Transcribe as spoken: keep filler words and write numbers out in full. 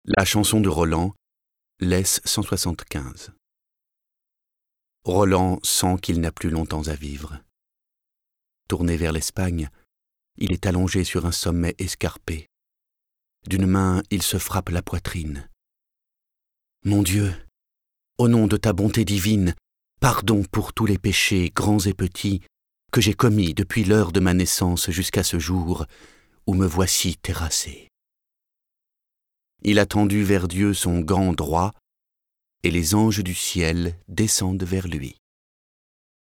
La chanson de Roland, laisse cent soixante-quinze. Roland sent qu'il n'a plus longtemps à vivre. Tourné vers l'Espagne, il est allongé sur un sommet escarpé. D'une main, il se frappe la poitrine. « Mon Dieu, au nom de ta bonté divine, pardon pour tous les péchés, grands et petits, que j'ai commis depuis l'heure de ma naissance jusqu'à ce jour où me voici terrassé. » Il a tendu vers Dieu son gant droit, et les anges du ciel descendent vers lui.